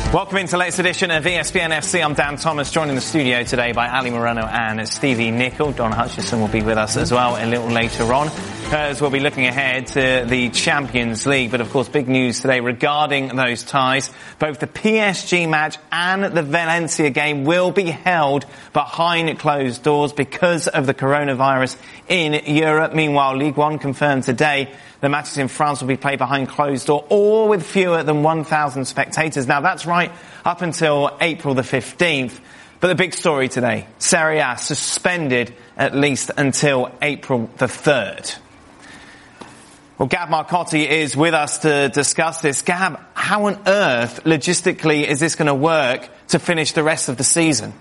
Welcome into the latest edition of ESPN FC. I'm Dan Thomas, joined in the studio today by Ali Moreno and Stevie Nicol. Don Hutchison will be with us as well a little later on, as we'll be looking ahead to the Champions League. But of course, big news today regarding those ties. Both the PSG match and the Valencia game will be held behind closed doors because of the coronavirus in Europe. Meanwhile, Ligue 1 confirmed today the matches in France will be played behind closed door or with fewer than 1,000 spectators. Now, that's right up until April the 15th. But the big story today, Serie A suspended at least until April the 3rd. Well, Gab Marcotti is with us to discuss this. Gab, how on earth, logistically, is this going to work to finish the rest of the season?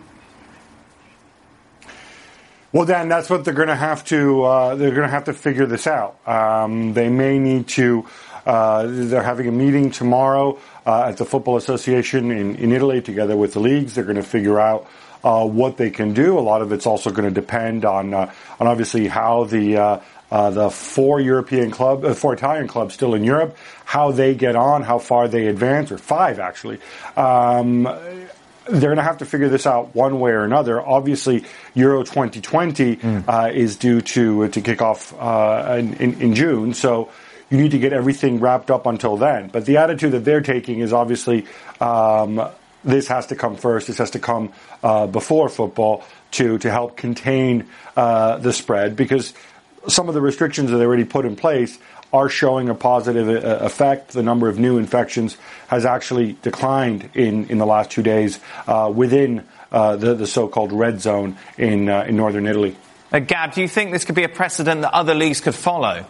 Well, Dan, that's what they're going to have to figure this out. They may need to. They're having a meeting tomorrow at the Football Association in Italy, together with the leagues. They're going to figure out what they can do. A lot of it's also going to depend on obviously how the four Italian clubs still in Europe, how they get on, how far they advance, or five actually. They're going to have to figure this out one way or another. Obviously, Euro 2020 is due to kick off in June, so you need to get everything wrapped up until then. But the attitude that they're taking is obviously this has to come first. This has to come before football to help contain the spread, because some of the restrictions that they already put in place are showing a positive effect. The number of new infections has actually declined in the last 2 days within the so-called red zone in northern Italy. Gab, do you think this could be a precedent that other leagues could follow?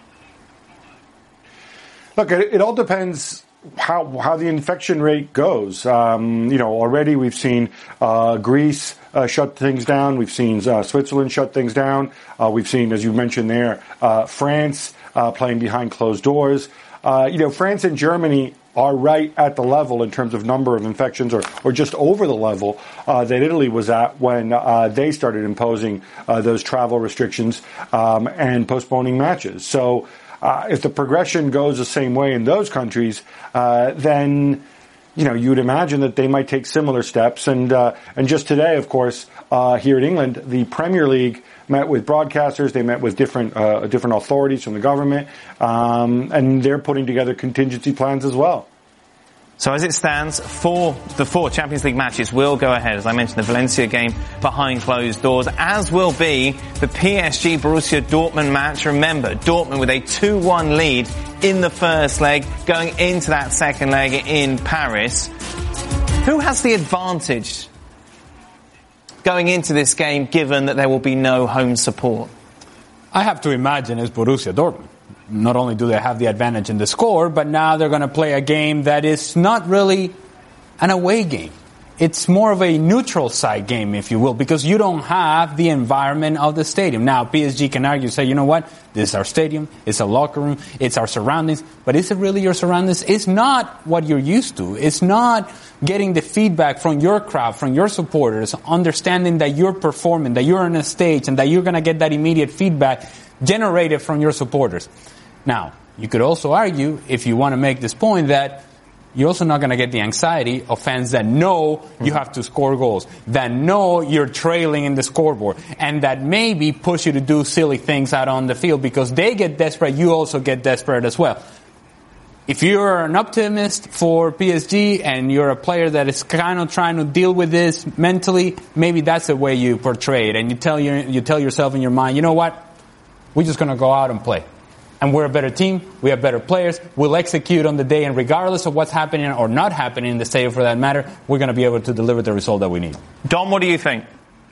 Look, it all depends how the infection rate goes. Already we've seen Greece shut things down. We've seen Switzerland shut things down. We've seen, as you mentioned there, France playing behind closed doors. France and Germany are right at the level in terms of number of infections, or just over the level that Italy was at when they started imposing those travel restrictions and postponing matches. So if the progression goes the same way in those countries, then you'd imagine that they might take similar steps. And just today, of course, here in England, the Premier League met with broadcasters. They met with different authorities from the government, and they're putting together contingency plans as well. So as it stands, the four Champions League matches will go ahead. As I mentioned, the Valencia game behind closed doors, as will be the PSG Borussia Dortmund match. Remember, Dortmund with a 2-1 lead in the first leg, going into that second leg in Paris. Who has the advantage going into this game, given that there will be no home support? I have to imagine it's Borussia Dortmund. Not only do they have the advantage in the score, but now they're going to play a game that is not really an away game. It's more of a neutral side game, if you will, because you don't have the environment of the stadium. Now, PSG can argue, say, you know what, this is our stadium, it's a locker room, it's our surroundings, but is it really your surroundings? It's not what you're used to. It's not getting the feedback from your crowd, from your supporters, understanding that you're performing, that you're on a stage, and that you're going to get that immediate feedback generated from your supporters. Now, you could also argue, if you want to make this point, that you're also not going to get the anxiety of fans that know you have to score goals, that know you're trailing in the scoreboard, and that maybe push you to do silly things out on the field because they get desperate, you also get desperate as well. If you're an optimist for PSG and you're a player that is kind of trying to deal with this mentally, maybe that's the way you portray it, and you tell yourself in your mind, you know what, we're just going to go out and play. And we're a better team, we have better players, we'll execute on the day, and regardless of what's happening or not happening in the stadium for that matter, we're going to be able to deliver the result that we need. Dom, what do you think?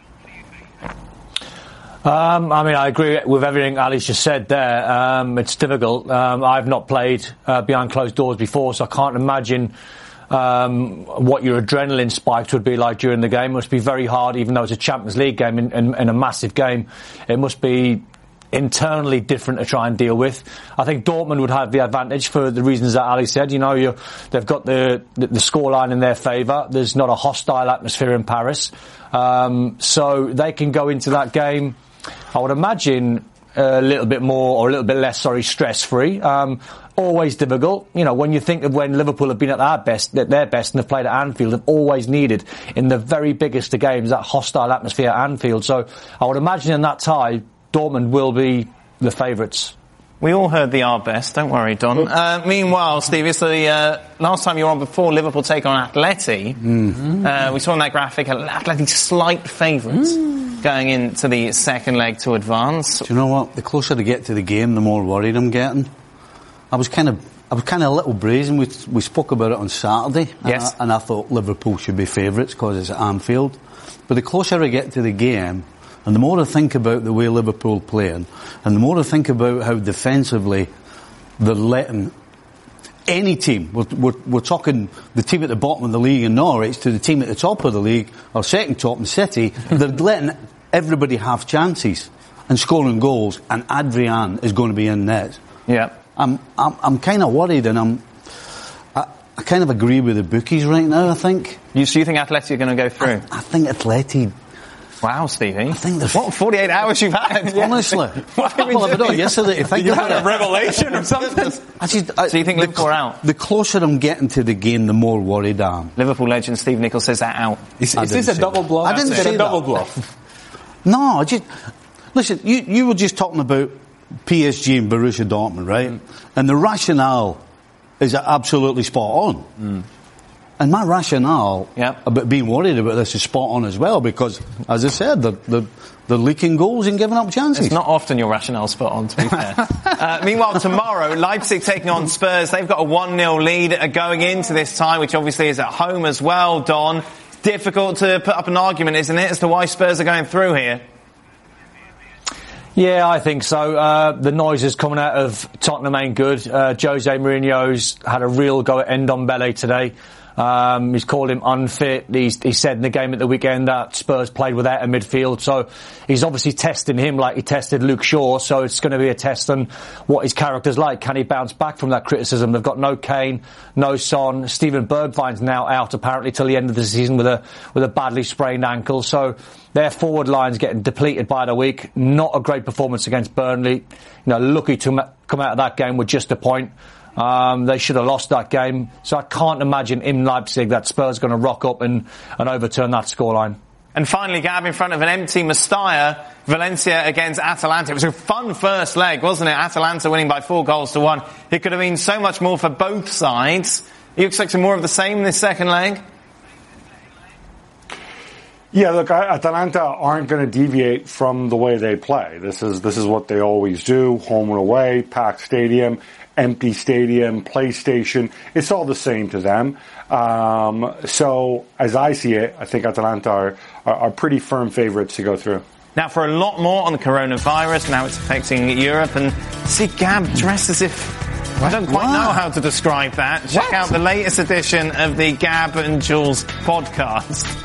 I agree with everything Ali's just said there. It's difficult. I've not played behind closed doors before, so I can't imagine what your adrenaline spikes would be like during the game. It must be very hard, even though it's a Champions League game and a massive game. It must be internally different to try and deal with. I think Dortmund would have the advantage for the reasons that Ali said. They've got the scoreline in their favour. There's not a hostile atmosphere in Paris. So they can go into that game, I would imagine, a little bit more or a little bit less, stress-free. Always difficult. You know, when you think of when Liverpool have been at their best, and they've played at Anfield, they've always needed, in the very biggest of games, that hostile atmosphere at Anfield. So I would imagine in that tie, Dortmund will be the favourites. We all heard the our best, don't worry, Don. Meanwhile, Steve, it's the last time you were on before Liverpool take on Atleti. We saw in that graphic Atleti slight favourites going into the second leg to advance. Do you know what? The closer I get to the game, the more worried I'm getting. I was kind of a little brazen. We spoke about it on Saturday, yes, and I thought Liverpool should be favourites because it's at Anfield. But the closer I get to the game, and the more I think about the way Liverpool playing, and the more I think about how defensively they're letting any team, we're talking the team at the bottom of the league in Norwich to the team at the top of the league, or second top in City, they're letting everybody have chances and scoring goals, and Adrian is going to be in net. Yeah. I'm kind of worried, and I kind of agree with the bookies right now, I think. So you think Atleti are going to go through? I think Atleti... Wow, Stevie. I think what 48 hours you've had? Honestly. What have you Well, I don't know, yesterday to think You about had a it. revelation or something? So you think Liverpool are out? The closer I'm getting to the game, the more worried I am. Liverpool legend Steve Nichols says that out. Is this a double bluff? I didn't say a double that. bluff. No, listen, you were just talking about PSG and Borussia Dortmund, right? And the rationale is absolutely spot on. And my rationale about being worried about this is spot on as well, because, as I said, they're leaking goals and giving up chances. It's not often your rationale spot on, to be fair. Meanwhile, tomorrow, Leipzig taking on Spurs. They've got a 1-0 lead going into this tie, which obviously is at home as well, Don. Difficult to put up an argument, isn't it, as to why Spurs are going through here? Yeah, I think so. The noises coming out of Tottenham ain't good. Jose Mourinho's had a real go at Ndombele today. He's called him unfit. He said in the game at the weekend that Spurs played without a midfield. So he's obviously testing him like he tested Luke Shaw. So it's going to be a test on what his character's like. Can he bounce back from that criticism? They've got no Kane, no Son. Steven Bergwijn's now out apparently till the end of the season with a badly sprained ankle. So their forward line's getting depleted by the week. Not a great performance against Burnley. Lucky to come out of that game with just a point. They should have lost that game. So I can't imagine in Leipzig that Spurs are going to rock up and overturn that scoreline. And finally, Gab, in front of an empty Mestalla, Valencia against Atalanta. It was a fun first leg, wasn't it? Atalanta winning by 4-1. It could have been so much more for both sides. Are you expecting more of the same in this second leg? Yeah, look, Atalanta aren't going to deviate from the way they play. This is what they always do: home and away, packed stadium, empty stadium, PlayStation. It's all the same to them. So, as I see it, I think Atalanta are pretty firm favourites to go through. Now, for a lot more on the coronavirus, now it's affecting Europe, and see Gab dressed as if I don't quite know how to describe that. Check out the latest edition of the Gab and Jules podcast.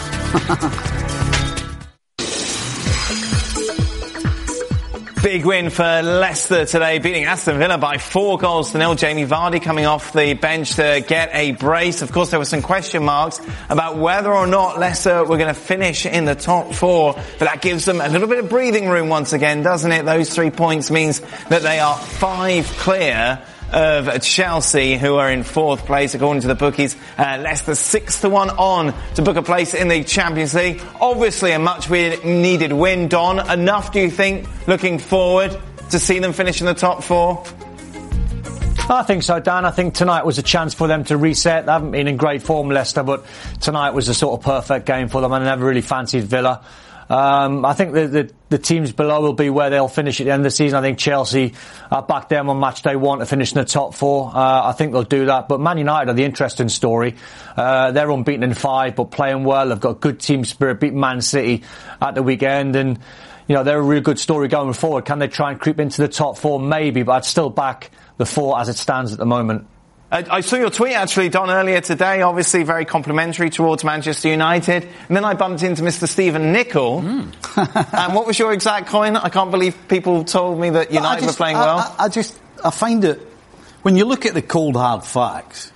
Big win for Leicester today, beating Aston Villa by 4-0. Jamie Vardy coming off the bench to get a brace. Of course, there were some question marks about whether or not Leicester were going to finish in the top 4, but that gives them a little bit of breathing room once again, doesn't it? Those 3 points means that they are 5 clear of Chelsea, who are in 4th place according to the bookies. Leicester 6-1 on to book a place in the Champions League. Obviously a much needed win, Don. Enough, do you think, looking forward to see them finish in the top 4? I think so, Dan. I think tonight was a chance for them to reset. They haven't been in great form, Leicester, but tonight was a sort of perfect game for them. I never really fancied Villa. I think the teams below will be where they'll finish at the end of the season. I think Chelsea are back there on match day 1 to finish in the top 4. I think they'll do that. But Man United are the interesting story. They're unbeaten in 5, but playing well. They've got good team spirit, beat Man City at the weekend. And, they're a really good story going forward. Can they try and creep into the top 4? Maybe, but I'd still back the 4 as it stands at the moment. I saw your tweet, actually, Don, earlier today, obviously very complimentary towards Manchester United. And then I bumped into Mr. Stephen Nichol. And what was your exact comment? I can't believe people told me that United were playing well. I find it, when you look at the cold hard facts,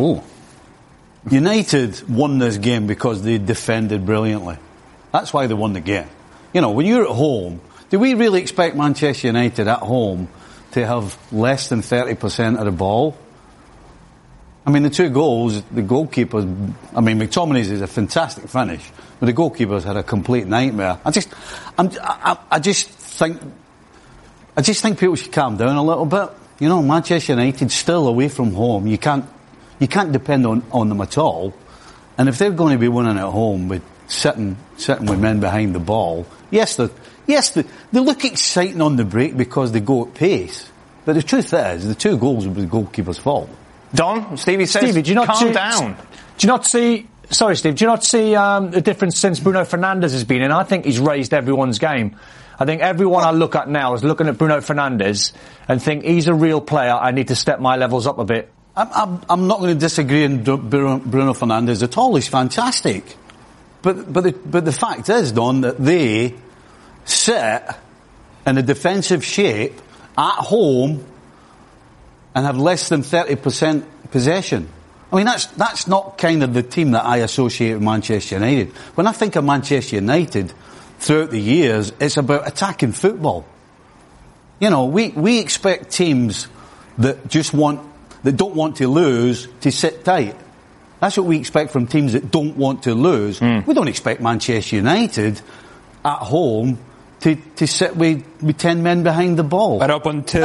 United won this game because they defended brilliantly. That's why they won the game. When you're at home, Do we really expect Manchester United at home to have less than 30% of the ball? I mean, the 2 goals, the goalkeepers, I mean, McTominay's is a fantastic finish, but the goalkeepers had a complete nightmare. I just think people should calm down a little bit. You know, Manchester United still away from home. You can't depend on them at all. And if they're going to be winning at home with sitting with men behind the ball, yes, they look exciting on the break because they go at pace. But the truth is, the 2 goals were the goalkeeper's fault. Don, Stevie says, Stevie, do you not calm down. Do you not see... Sorry, Steve, do you not see the difference since Bruno Fernandes has been in? I think he's raised everyone's game. I think everyone I look at now is looking at Bruno Fernandes and think he's a real player. I need to step my levels up a bit. I'm not going to disagree on Bruno Fernandes at all. He's fantastic. But the fact is, Don, that they sit in a defensive shape at home and have less than 30% possession. I mean, that's not kind of the team that I associate with Manchester United. When I think of Manchester United throughout the years, it's about attacking football. You know, we expect teams that don't want to lose to sit tight. That's what we expect from teams that don't want to lose. We don't expect Manchester United at home to sit with 10 men behind the ball. But up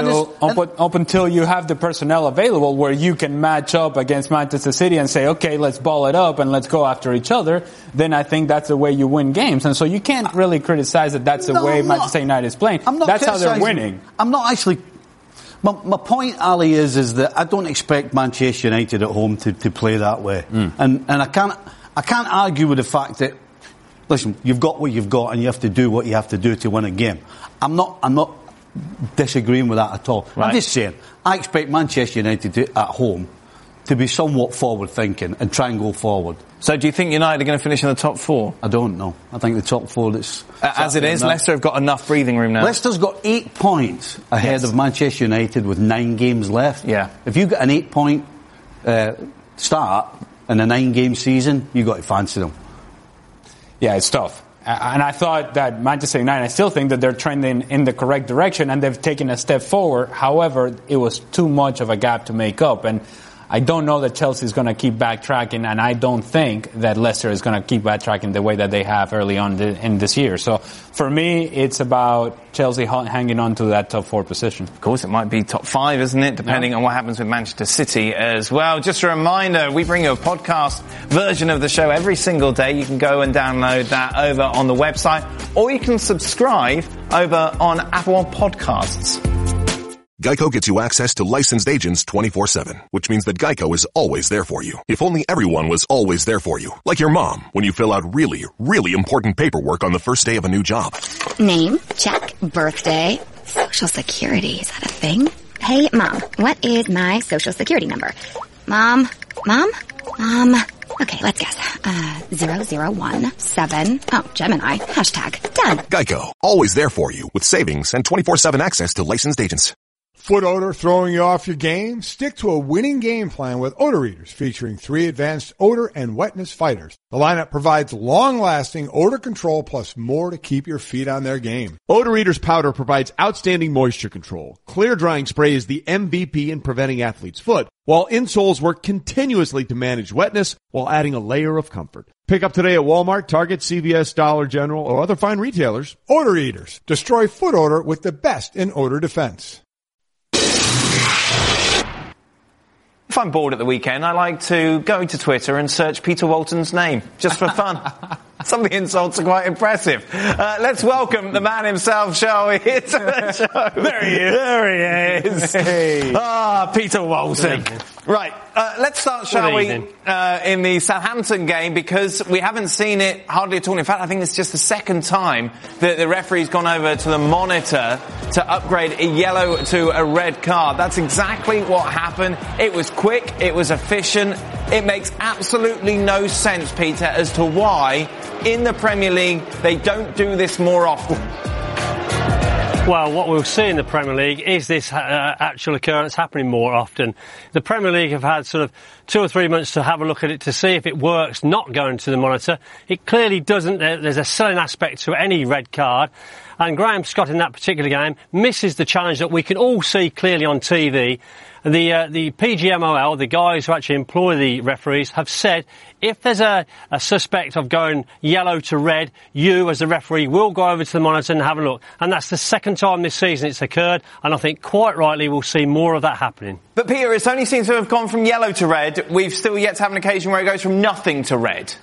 until you have the personnel available where you can match up against Manchester City and say, okay, let's ball it up and let's go after each other, then I think that's the way you win games. And so you can't really criticize that that's the way Manchester United is playing. That's how they're winning. I'm not actually... My point, Ali, is that I don't expect Manchester United at home to play that way. And I can't argue with the fact that, listen, you've got what you've got and you have to do what you have to do to win a game. I'm not disagreeing with that at all. Right. I'm just saying, I expect Manchester United at home to be somewhat forward-thinking and try and go forward. So do you think United are going to finish in the top 4? I don't know. I think the top 4 that's... As it is, Leicester have got enough breathing room now. Leicester's got 8 points ahead of Manchester United with 9 games left. Yeah. If you get an 8-point start in a 9-game season, you've got to fancy them. Yeah, it's tough. And I thought that Manchester United, I still think that they're trending in the correct direction and they've taken a step forward. However, it was too much of a gap to make up. And I don't know that Chelsea is going to keep backtracking, and I don't think that Leicester is going to keep backtracking the way that they have early on in this year. So for me, it's about Chelsea hanging on to that top 4 position. Of course, it might be top 5, isn't it? Depending on what happens with Manchester City as well. Just a reminder, we bring you a podcast version of the show every single day. You can go and download that over on the website, or you can subscribe over on Apple Podcasts. Geico gets you access to licensed agents 24/7, which means that Geico is always there for you. If only everyone was always there for you. Like your mom, when you fill out really, really important paperwork on the first day of a new job. Name, check. Birthday, Social Security, is that a thing? Hey, Mom, what is my Social Security number? Mom? Okay, let's guess. 0017. Oh, Gemini. Hashtag. Done. Geico, always there for you with savings and 24/7 access to licensed agents. Foot odor throwing you off your game? Stick to a winning game plan with Odor Eaters, featuring 3 advanced odor and wetness fighters. The lineup provides long-lasting odor control plus more to keep your feet on their game. Odor Eaters powder provides outstanding moisture control. Clear drying spray is the MVP in preventing athlete's foot, while insoles work continuously to manage wetness while adding a layer of comfort. Pick up today at Walmart, Target, CVS, Dollar General, or other fine retailers. Odor Eaters. Destroy foot odor with the best in odor defense. If I'm bored at the weekend, I like to go to Twitter and search Peter Walton's name, just for fun. Some of the insults are quite impressive. Let's welcome the man himself, shall we, to the show. There he is. Hey. Peter Walton. Right, let's start, shall we, in the Southampton game, because we haven't seen it hardly at all. In fact, I think it's just the second time that the referee's gone over to the monitor to upgrade a yellow to a red card. That's exactly what happened. It was quick, it was efficient. It makes absolutely no sense, Peter, as to why in the Premier League they don't do this more often. Well, what we'll see in the Premier League is this actual occurrence happening more often. The Premier League have had sort of 2 or 3 months to have a look at it to see if it works not going to the monitor. It clearly doesn't. There's a selling aspect to any red card. And Graham Scott in that particular game misses the challenge that we can all see clearly on TV. The PGMOL, the guys who actually employ the referees, have said if there's a suspect of going yellow to red, you as the referee will go over to the monitor and have a look. And that's the second time this season it's occurred, and I think quite rightly we'll see more of that happening. But Peter, it's only seems to have gone from yellow to red. We've still yet to have an occasion where it goes from nothing to red.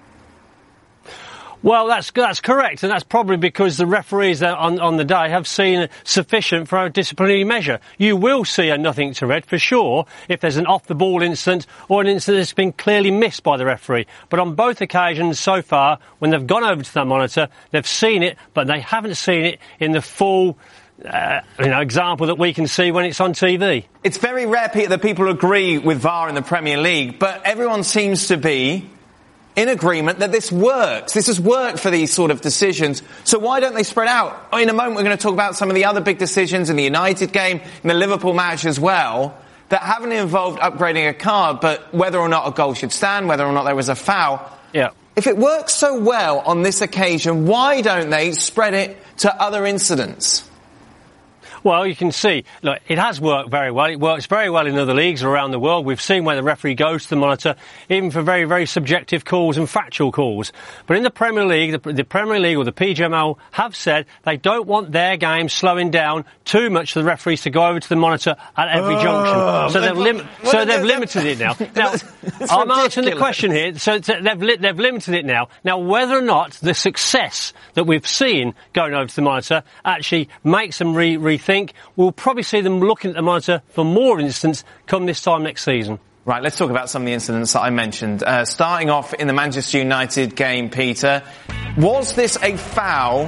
Well, that's correct, and that's probably because the referees on the day have seen sufficient for a disciplinary measure. You will see a nothing to red for sure if there's an off-the-ball incident or an incident that's been clearly missed by the referee. But on both occasions so far, when they've gone over to that monitor, they've seen it, but they haven't seen it in the full example that we can see when it's on TV. It's very rare, Peter, that people agree with VAR in the Premier League, but everyone seems to be in agreement that this works. This has worked for these sort of decisions. So why don't they spread out? In a moment, we're going to talk about some of the other big decisions in the United game, in the Liverpool match as well, that haven't involved upgrading a card, but whether or not a goal should stand, whether or not there was a foul. Yeah. If it works so well on this occasion, why don't they spread it to other incidents? Well, you can see, look, it has worked very well. It works very well in other leagues around the world. We've seen where the referee goes to the monitor, even for very, very subjective calls and factual calls. But in the Premier League, the Premier League or the PGMOL have said they don't want their game slowing down too much for the referees to go over to the monitor at every junction. So they've limited it now. Now, I'm answering the question here. So they've limited it now. Now, whether or not the success that we've seen going over to the monitor actually makes them rethink, we'll probably see them looking at the monitor for more incidents come this time next season. Right, let's talk about some of the incidents that I mentioned. Starting off in the Manchester United game, Peter, was this a foul?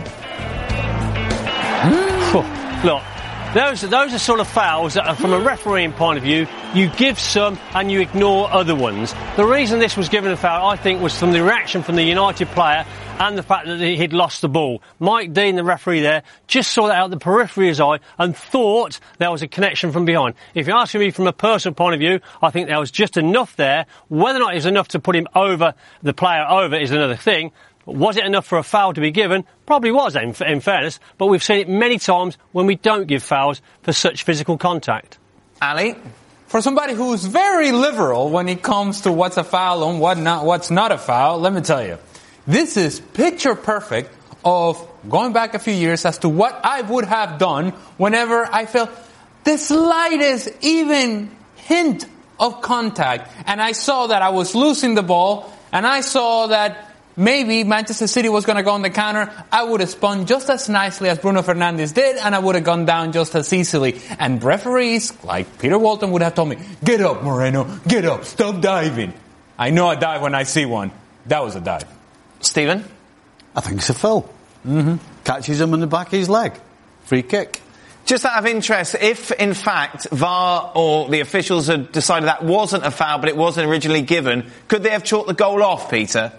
Look, those are sort of fouls that are, from a refereeing point of view, you give some and you ignore other ones. The reason this was given a foul, I think, was from the reaction from the United player and the fact that he'd lost the ball. Mike Dean, the referee there, just saw that out the periphery of his eye and thought there was a connection from behind. If you're asking me from a personal point of view, I think there was just enough there. Whether or not it was enough to put him over, the player over, is another thing. Was it enough for a foul to be given? Probably was, in fairness, but we've seen it many times when we don't give fouls for such physical contact. Ali? For somebody who's very liberal when it comes to what's a foul and what's not a foul, let me tell you, this is picture perfect of going back a few years as to what I would have done whenever I felt the slightest even hint of contact, and I saw that I was losing the ball, and I saw that maybe Manchester City was going to go on the counter. I would have spun just as nicely as Bruno Fernandes did, and I would have gone down just as easily. And referees like Peter Walton would have told me, "Get up, Moreno, get up, stop diving." I know I dive when I see one. That was a dive. Stephen? I think it's a foul. Catches him in the back of his leg. Free kick. Just out of interest, if in fact VAR or the officials had decided that wasn't a foul but it wasn't originally given, could they have chalked the goal off, Peter?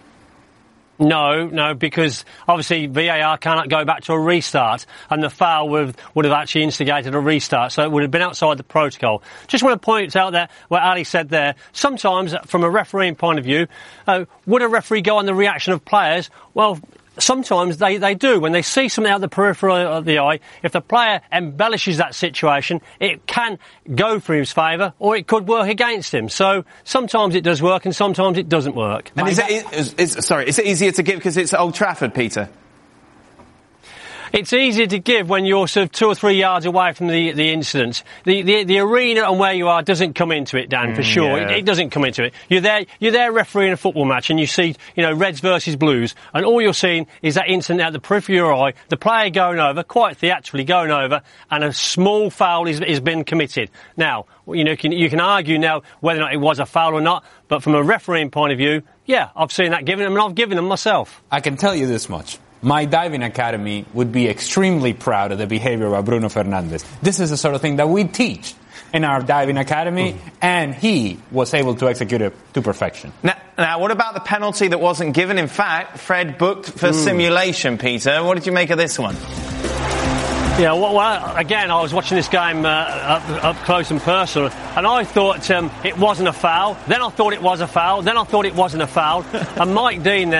No, because obviously VAR cannot go back to a restart, and the foul would have actually instigated a restart, so it would have been outside the protocol. Just want to point out there what Ali said there. Sometimes, from a refereeing point of view, would a referee go on the reaction of players? Well, sometimes they do. When they see something out the periphery of the eye, if the player embellishes that situation, it can go for his favour or it could work against him. So sometimes it does work and sometimes it doesn't work. And is it easier to give because it's Old Trafford, Peter? It's easier to give when you're sort of 2 or 3 yards away from the incident. The arena and where you are doesn't come into it, Dan, for sure. Yeah. It doesn't come into it. You're there refereeing a football match and you see, Reds versus Blues, and all you're seeing is that incident at the periphery of your eye, the player going over, quite theatrically going over, and a small foul is been committed. Now, you can argue now whether or not it was a foul or not, but from a refereeing point of view, yeah, I've seen that given, and I've given them myself. I can tell you this much. My diving academy would be extremely proud of the behavior of Bruno Fernandes. This is the sort of thing that we teach in our diving academy, and he was able to execute it to perfection. Now, what about the penalty that wasn't given? In fact, Fred booked for simulation, Peter. What did you make of this one? Yeah, well, again, I was watching this game up close and personal, and I thought it wasn't a foul. Then I thought it was a foul. Then I thought it wasn't a foul. And Mike Dean there,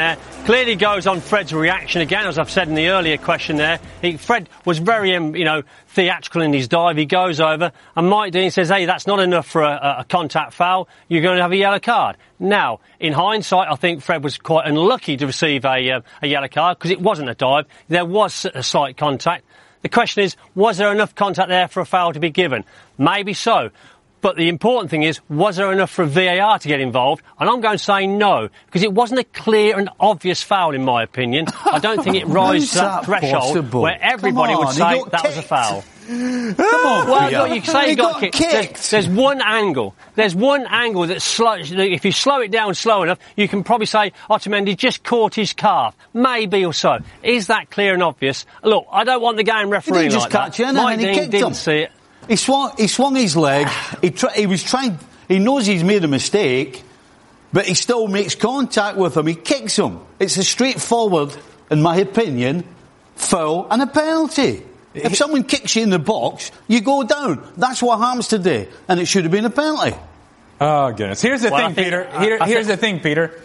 clearly goes on Fred's reaction again, as I've said in the earlier question there. Fred was very, theatrical in his dive. He goes over, and Mike Dean says, hey, that's not enough for a contact foul. You're going to have a yellow card. Now, in hindsight, I think Fred was quite unlucky to receive a yellow card because it wasn't a dive. There was a slight contact. The question is, was there enough contact there for a foul to be given? Maybe so. But the important thing is, was there enough for VAR to get involved? And I'm going to say no, because it wasn't a clear and obvious foul, in my opinion. I don't think it rises to that threshold where everybody would say that was a foul. Come on, well, you say he got kicked. There's one angle. There's one angle that's slow. If you slow it down slow enough, you can probably say Otamendi just caught his calf. Maybe or so. Is that clear and obvious? Look, I don't want the game refereeing like that. Mike Dean didn't see it. He swung his leg. He was trying. He knows he's made a mistake, but he still makes contact with him. He kicks him. It's a straightforward, in my opinion, foul and a penalty. If someone kicks you in the box, you go down. That's what happens today, and it should have been a penalty. Oh goodness! Here's the thing, Peter. Here's the thing, Peter.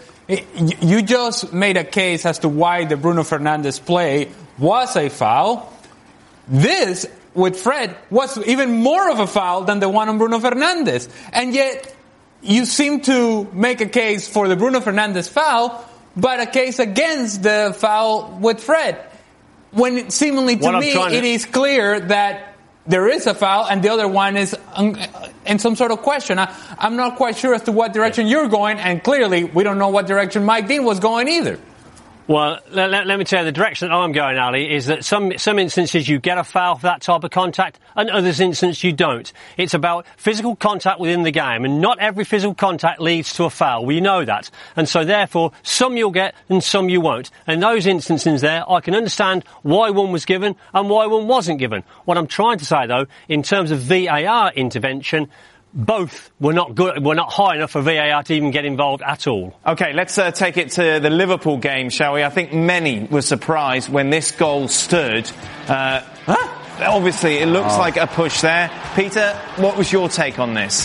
You just made a case as to why the Bruno Fernandes play was a foul. This, with Fred, was even more of a foul than the one on Bruno Fernandes. And yet, you seem to make a case for the Bruno Fernandes foul, but a case against the foul with Fred. When seemingly to me, it is clear that there is a foul and the other one is in some sort of question. I'm not quite sure as to what direction you're going, and clearly we don't know what direction Mike Dean was going either. Well, let me tell you, the direction that I'm going, Ali, is that some instances you get a foul for that type of contact, and others instances you don't. It's about physical contact within the game, and not every physical contact leads to a foul. We know that. And so, therefore, some you'll get and some you won't. And in those instances there, I can understand why one was given and why one wasn't given. What I'm trying to say, though, in terms of VAR intervention, both were not good, were not high enough for VAR to even get involved at all. OK, let's take it to the Liverpool game, shall we? I think many were surprised when this goal stood. Obviously, it looks like a push there. Peter, what was your take on this?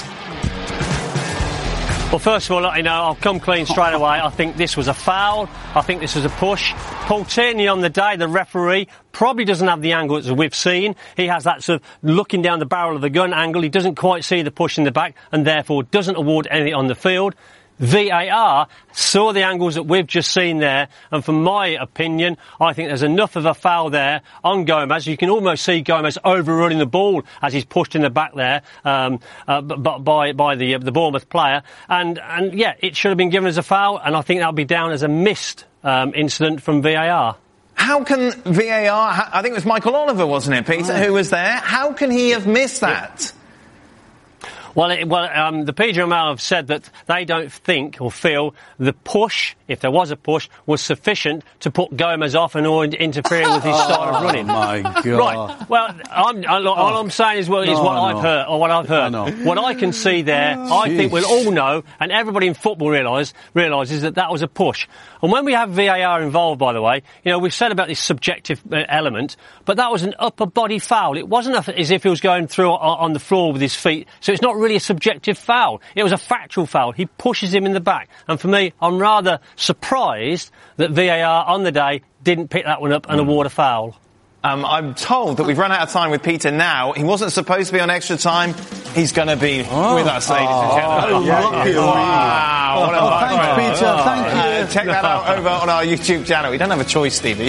Well, first of all, I'll come clean straight away. I think this was a foul. I think this was a push. Paul Tierney on the day, the referee, probably doesn't have the angle that we've seen. He has that sort of looking down the barrel of the gun angle. He doesn't quite see the push in the back and therefore doesn't award anything on the field. VAR saw the angles that we've just seen there, and from my opinion, I think there's enough of a foul there on Gomez. You can almost see Gomez overrunning the ball as he's pushed in the back there by the Bournemouth player, and yeah, it should have been given as a foul, and I think that'll be down as a missed incident from VAR. How can VAR? I think it was Michael Oliver, wasn't it, Peter, who was there? How can he have missed that? Well, the PGMOL have said that they don't think or feel the push, if there was a push, was sufficient to put Gomez off and or interfering with his style of running. Oh my God! Right. Well, all I'm saying is what I've heard or what I've heard. What I can see there, I think we'll all know, and everybody in football realises that was a push. And when we have VAR involved, by the way, we've said about this subjective element, but that was an upper body foul. It wasn't as if he was going through on the floor with his feet, so it's not really a subjective foul. It was a factual foul. He pushes him in the back. And for me, I'm rather surprised that VAR on the day didn't pick that one up and award a foul. I'm told that we've run out of time with Peter now. He wasn't supposed to be on extra time. He's going to be with us, ladies and gentlemen. Wow. Thanks, Peter. Thank you. Check that out over on our YouTube channel. We don't have a choice, Stevie.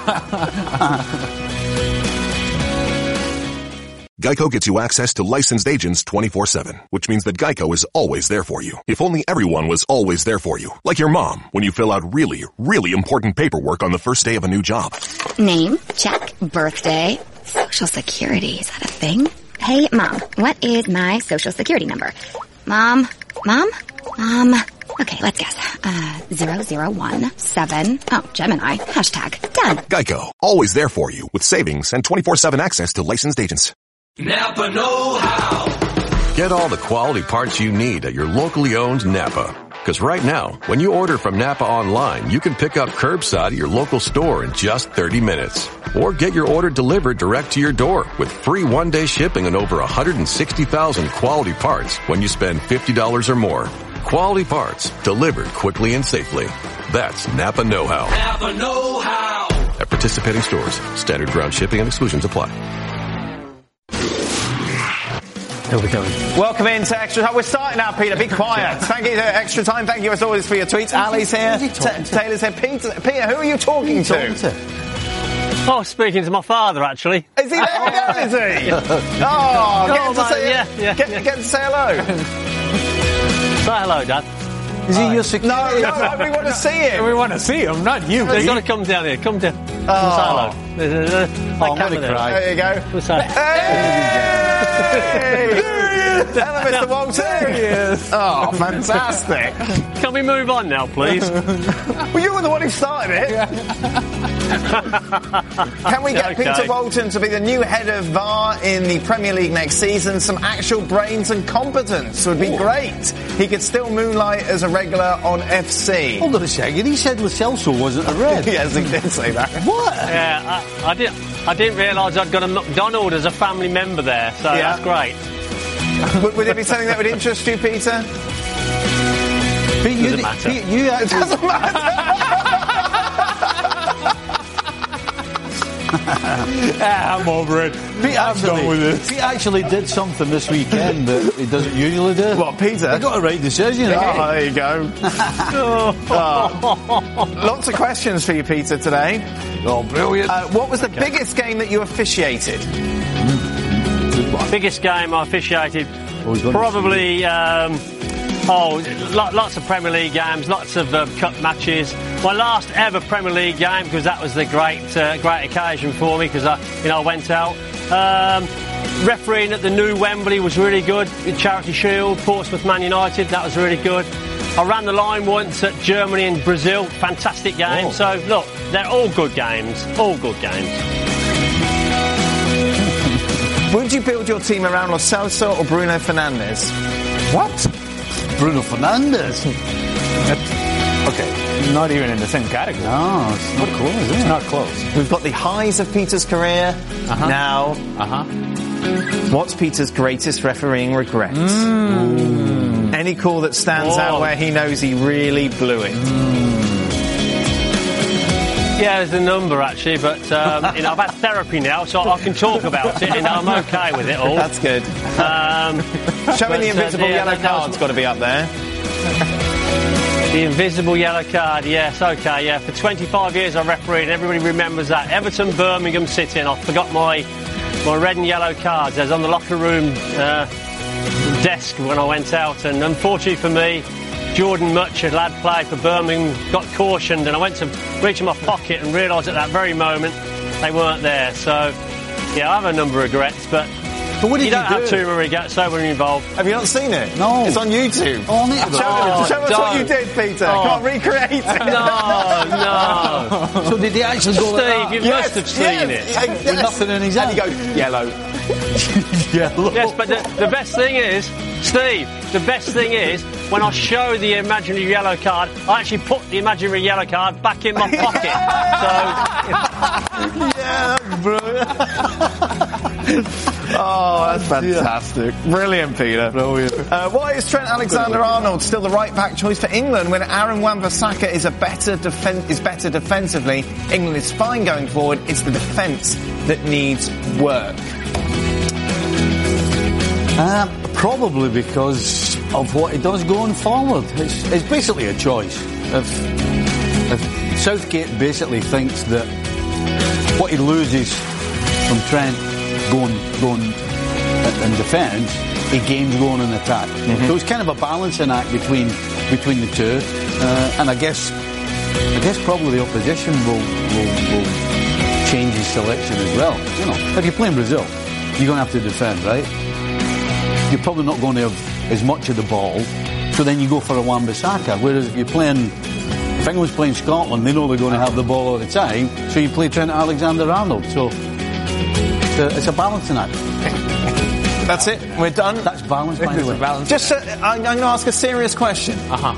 Geico gets you access to licensed agents 24/7, which means that Geico is always there for you. If only everyone was always there for you. Like your mom, when you fill out really, really important paperwork on the first day of a new job. Name, check. Birthday, social security, is that a thing? Hey, Mom, what is my social security number? Mom. Okay, let's guess. 0017. Oh, Gemini. # done. Geico, always there for you with savings and 24/7 access to licensed agents. Napa know-how. Get all the quality parts you need at your locally owned Napa. Because right now, when you order from Napa online, you can pick up curbside at your local store in just 30 minutes. Or get your order delivered direct to your door with free one-day shipping on over 160,000 quality parts when you spend $50 or more. Quality parts delivered quickly and safely. That's Napa Know-How. Napa Know-How. At participating stores, standard ground shipping and exclusions apply. Here we go. Welcome into Extra Time. We're starting now, Peter. Be quiet. Thank you to Extra Time. Thank you as always for your tweets. Ali's here. Taylor's here. Peter, who are you talking to? Oh, speaking to my father, actually. Is he there? Is he? Oh, get to say hello. Say hello, Dad. Is he your security? No, we want to see him. We want to see him, not you. He's got to come down here. Come down. Say hello. I'm going to cry. There you go. Hey! Hello, Mr. Walton. There he is. Oh, fantastic. Can we move on now, please? Well, you were the one who started it. Can we get Peter Walton to be the new head of VAR in the Premier League next season? Some actual brains and competence would be great. He could still moonlight as a regular on FC. Hold on a second. He said Lo Celso wasn't a red. Yes, he did say that. What? Yeah, I didn't realise I'd got a McDonald as a family member there, so that's great. Would it be something that would interest you, Peter? Doesn't matter. It doesn't matter. I'm over it. I'm done with this. He actually did something this weekend that he doesn't usually do. What, Peter? He got a right decision. Oh, there you go. Lots of questions for you, Peter, today. Oh, brilliant. What was the biggest game that you officiated? Biggest game I officiated, probably, lots of Premier League games, lots of cup matches. My last ever Premier League game, because that was the great occasion for me, because I went out. Refereeing at the new Wembley was really good. Charity Shield, Portsmouth Man United, that was really good. I ran the line once at Germany and Brazil, fantastic game. Oh. So look, they're all good games, Would you build your team around Lo Celso or Bruno Fernandes? What? Bruno Fernandes? Okay, not even in the same category. No, it's not close, is it? It's not close. We've got the highs of Peter's career. Now, what's Peter's greatest refereeing regret? Any call that stands out where he knows he really blew it? Yeah, there's a number actually, but I've had therapy now, so I can talk about it, and I'm okay with it all. That's good. Show me the invisible yellow card's got to be up there. The invisible yellow card, yes, okay, yeah. For 25 years I refereed, everybody remembers that. Everton, Birmingham City, and I forgot my red and yellow cards. I was on the locker room desk when I went out, and unfortunately for me, Jordan Much, a lad played for Birmingham, got cautioned, and I went to reach in my pocket and realised at that very moment they weren't there. So, yeah, I have a number of regrets, but what did you don't have too many regrets, so we're involved. Have you not seen it? No. It's on YouTube. Show us what you did, Peter. Can't recreate it. No. So did he actually go Steve, like that? you must have seen it. With nothing in his hand. And he goes, yellow. Yellow. Yes, but the best thing is, Steve, when I show the imaginary yellow card, I actually put the imaginary yellow card back in my pocket. Yeah, that's brilliant. Oh, that's fantastic. Brilliant, Peter. Brilliant. Why is Trent Alexander-Arnold still the right-back choice for England when Aaron Wan-Bissaka is better defensively? England is fine going forward. It's the defence that needs work. Probably because of what he does going forward. It's basically a choice. If Southgate basically thinks that what he loses from Trent going in defence, he gains going in attack. So it's kind of a balancing act between the two. And I guess probably the opposition will change his selection as well. You know, if you're playing Brazil, you're going to have to defend, right? You're probably not going to have as much of the ball, so then you go for a Wan-Bissaka. Whereas if England's playing Scotland, they know they're going to have the ball all the time, so you play Trent Alexander-Arnold. So it's a balancing act. That's it. We're done. That's balanced, by the way. Just, I'm going to ask a serious question.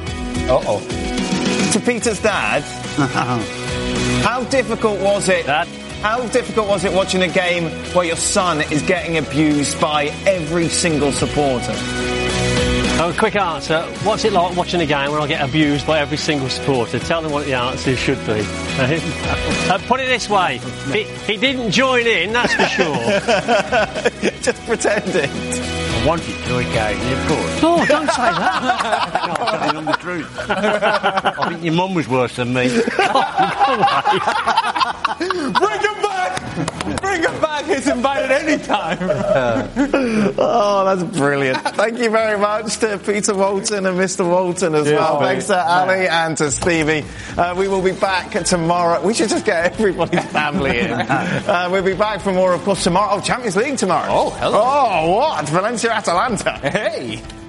To Peter's dad, how difficult was it? How difficult was it watching a game where your son is getting abused by every single supporter? So a quick answer. What's it like watching a game when I get abused by every single supporter? Tell them what the answer should be. Put it this way. He didn't join in, that's for sure. Just pretending. I wanted to join occasionally, of course. Oh, don't say that. No, I'm telling the truth. I think your mum was worse than me. Bring him back! Bring him back. He's invited anytime. Oh, that's brilliant. Thank you very much to Peter Walton and Mr. Walton as well. Thanks to Ali and to Stevie. We will be back tomorrow. We should just get everybody's family in. We'll be back for more, of course, tomorrow. Oh, Champions League tomorrow. Oh, hello. Oh, what? Valencia Atalanta. Hey.